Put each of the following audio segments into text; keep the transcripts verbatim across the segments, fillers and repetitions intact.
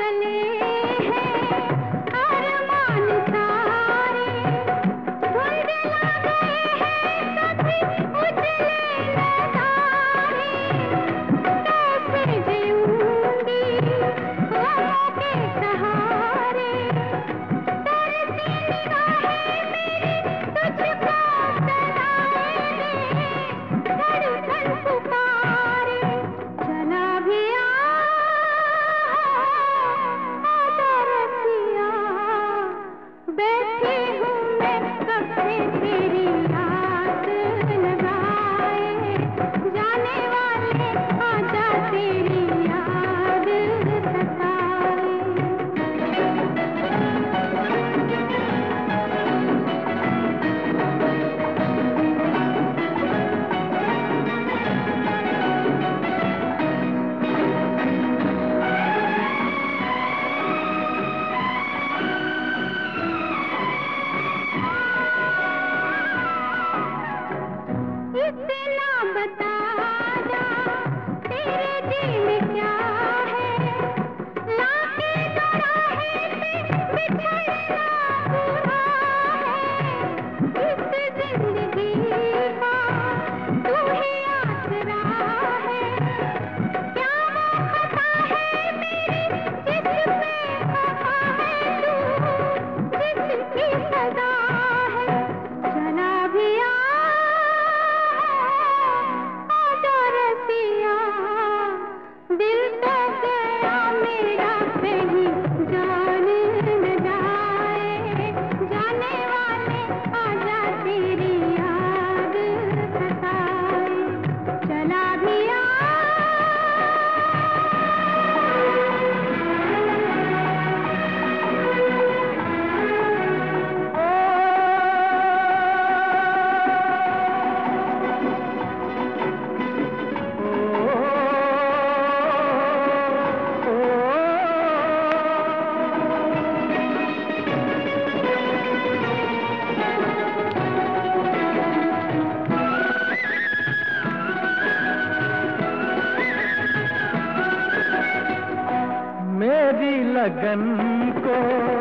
लगन को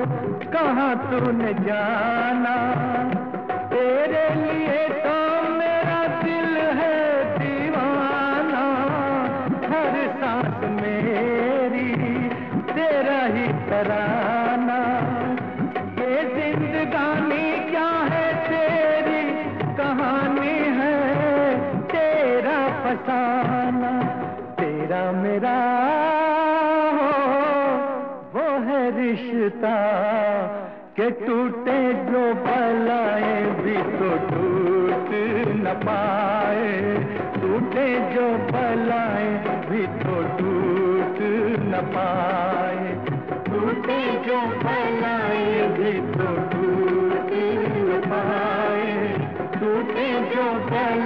कहाँ तूने जाना, तेरे लिए तो मेरा दिल है दीवाना। हर सांस मेरी तेरा ही तराना, ये जिंदगानी क्या है तेरी कहानी है, तेरा फसाना। तेरा मेरा रिश्ता के टूटे जो भलाए भी तो टूट न पाए, टूटे जो भलाए भी तो टूट न पाए, टूटे जो भलाए भी तो टूट न पाए, टूटे जो भलाए